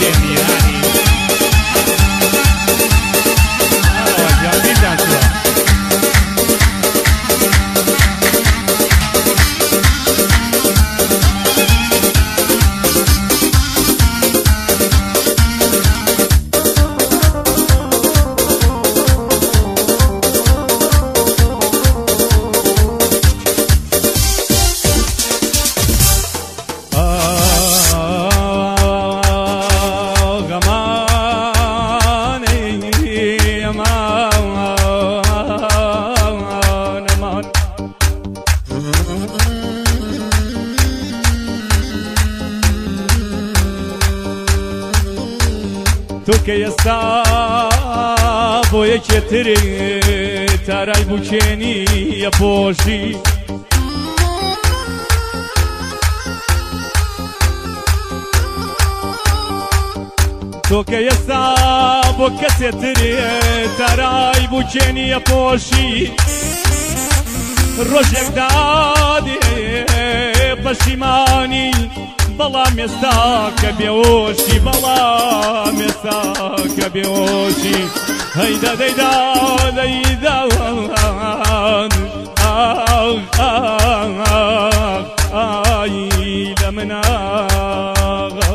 میرانی جانی داشتم تو که ئێستا بۆ یەکێترێ تارای بووکێنی یەپۆشی تۆ کە ئێستا بۆ کەسێترێ تارای بووکێنی یەپۆشی ڕۆژێک دادێ پەشیمانی بەڵام ئێستا کە بێهۆشی بەڵام ئێستا کە بێهۆشی هەیدا دەیدا دەیدا ئای لە مناغ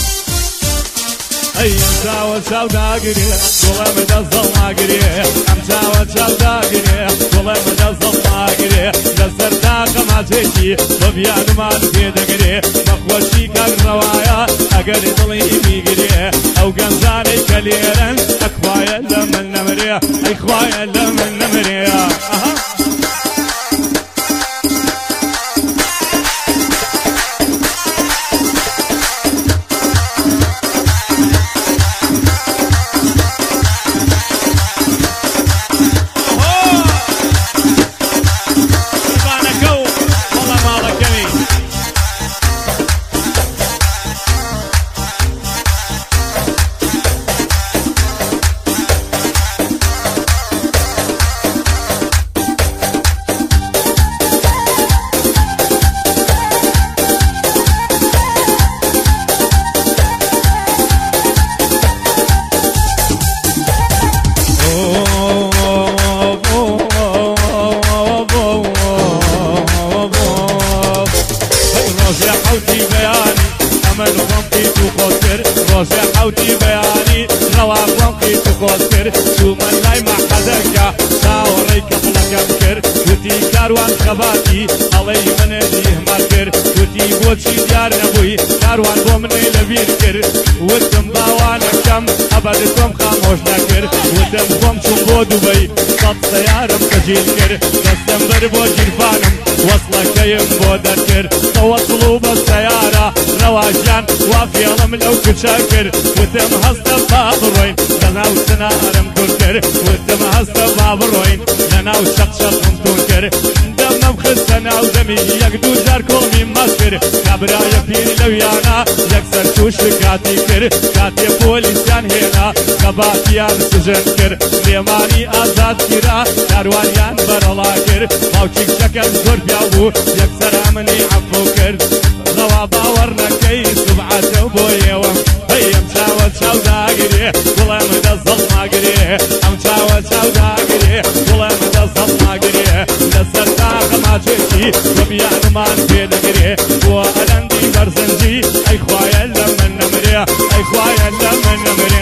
ئەی ئەم چاوە چاو داگرێ گوڵە مەدەست دڵ ناگرێ ئەم چاوە چاو داگرێ گوڵە مەدەست دڵ ناگرێ لەسەر تاقە ماچێکی بە بیانمان پێدەگرێ بەخۆشی کاک ڕەوایە ئەگەر دڵی میگرێ ئەو گەنجانەی کە لێرەن ئەخوایە لە من نەمرێ ئەی خوایە لە من نەمرێ ڕۆژێ حەوتی بەیانی ڕەواڵم قیت و خۆش کرد چوومە لای مەحەدەکە چاوەڕێی کەفڵەکەم کرد گوتی کاروان خەباتی ئەڵەی منێتی هەمار کرد گوتی بۆچی دیار نەبووی کاروان بۆ منەی لەبیر کرد وتم باوانەکەم ئەبەد تۆم خامۆش نەکرد وتم خۆم چوم بۆ دووبەی سەد سەیارم تەجیل کرد دەستم بەر بۆ گیرفانم وەسڵەکەیم بۆ دەرکرد تەوەسڵ و بە سەیارە ڕەواژیان وا فێڵم لەو کچە کرد وتم هەستە با بڕۆین لەناو سنارم توور کرد وتم هەستە با بڕۆین لەناو شەقشەقم توور کرد دەمەم خستە ناو دەمی یەک دوو جار کۆمی مەس کرد کابرایە پیری لەویانە یەکسەر تووش کاتی کرد کاتێ پۆلیسیان هێنا خەباتیان سژن کرد پێمانی ئازاد گیرا کاروانیان بەرەڵا کرد باوکی کچەکەم زۆر پیاو بوو یەکسەر ئەمنی عەفو کرد ڕەوا باوەڕ نەکەی سوبعەتە بۆ ئێوەم هەی ئەم چاوە چاو داگرێ گوڵە مەدەست دڵ ناگرێ ئەم چاوە چاو داگرێ گوڵە مەدەست دڵ ناگرێ لەسەر تاقە ماچێکی بە بیانمان پێدەگرێ بۆ ئەلەندی بەرزەنجی ئەی خوایە لە من نەمرێ ئەی خوایە لە من نەمرێ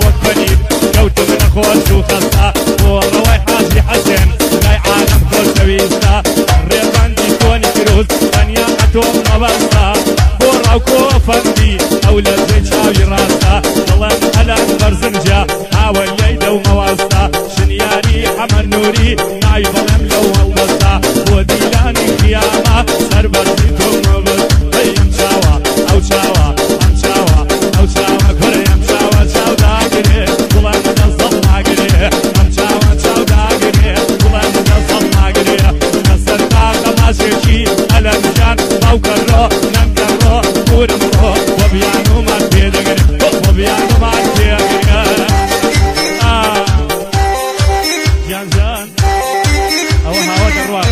وفنيد كوت من خوش وخستا وروي حاجي حسن لاي عالم كل سويستا الريبان دي كوني كروز ثانية أتوم نبستا بورا وكوفندي أولى زي شاوي راستا ظلم هلان برزنجا حاول ليدا ومواستا شنياري حمر نوري ناي ظلم لو البستا وديلاني خيامة سربتي تمبس هيم شاوا أو شاوا أم شاوا أو شاوا كريم شاوا شاو داقري ظلم نصل ناقري أم شاوا شاو داقري ظلم نصل ناقري نصر طاقة ما شيشي ألم جان موكرو ننكرو ورمرو وبيانو ما تبيدقري وبيانو ما تبيدقري جان جان أو هاوات الرواق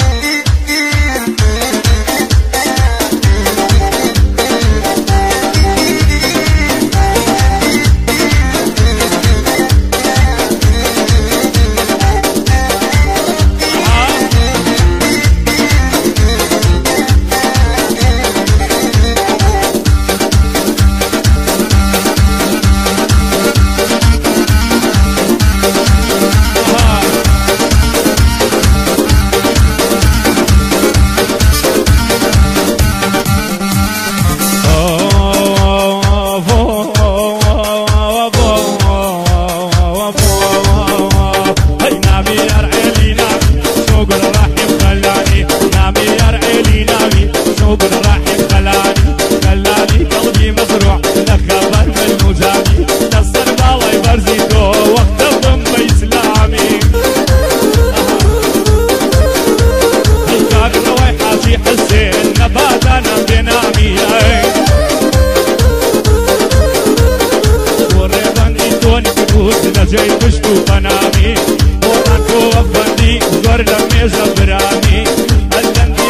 جاي بشتو بنامي ورانكو وفندي زور لميزة برامي الدندي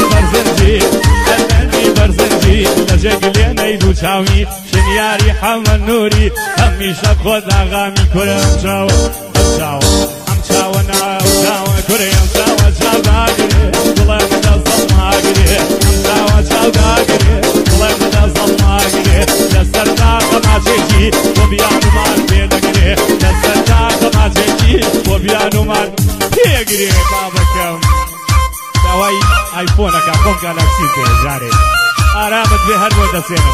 برزنجي لجاي قلينا يدو شاوي شنياري حمل نوري همي شاكوز أغامي كوري أمشاو ناو شاو كوري أمشاو شاو داقري والله مدى صماقري أمشاو شاو داقري والله مدى صماقري لسر داقة ما تجي وبيانو ما بيدقري لسر داقة ما تجي وبيانو ما بيدقري بابكم دواي آيفونك أقوم جالاكسي جاري آرامت في هر مدى سينم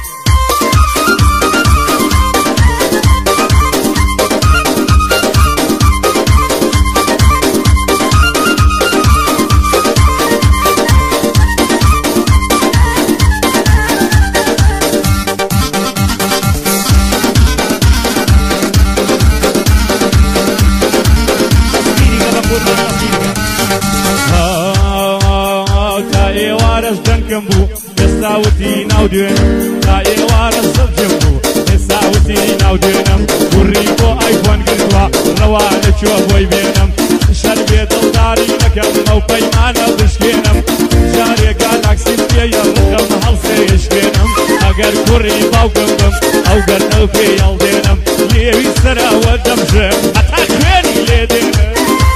جنبو يساوتي ناودين تاي وارز جنبو يساوتي ناودينم وريكو ايفون قلوا روانه شوف وي بينم شربي دلداري مكان او بيمانه بشكينم جاري جالاكسي يا رقم هلسي يشكينم اگر كوري باوكم او قرنو في يلدينم ليوي سرا ودمجم حتى كويني ليدينم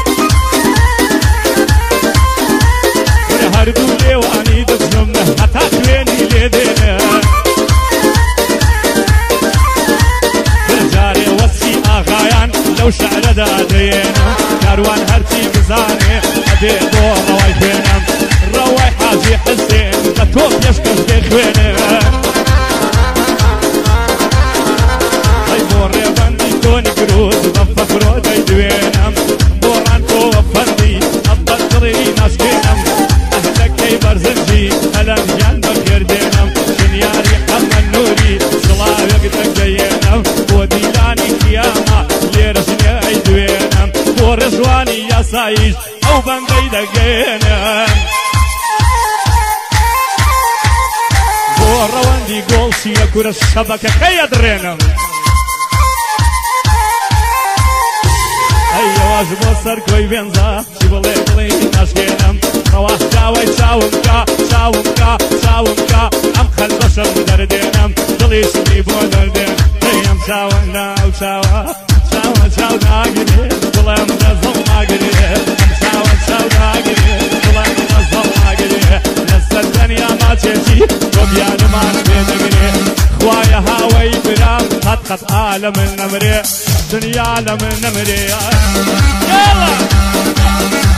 هردو ليواني دجمنا حتى كويني ليدينا جاري وصي آغايان لو شعر دادينا كاروان هرتي بزاني ادي دور رواي بينم رواي حاجي حسين قطوب يشكش بخوينا هاي بوري بندي كوني كروز بفكرو دايدوينم بورانكو وفندي الضغري ناشكينم برزنجي ألم جنبك يردينم شنياري حمل نوري صلاوك تجينم وديلاني كياما ليرسني عيدوينم ورزواني يا سايش أو بندي دقينم وروندي قولسي يكور الشبكة كي يدرينم أي واجب وصركوي بينزا شبلي بلي ناشكينم روح شاوي شاومكا أم خل بشر دردينم دليش بيبو دردين هيم شاونا شاو داقري ظلم نزل ناقري شاو داقري ظلم نزل ناقري نسل الدنيا ما تجي وبيانو ما تبيدقري خوايا هاوي برام فقط عالم النمري دنيا عالم النمري يلا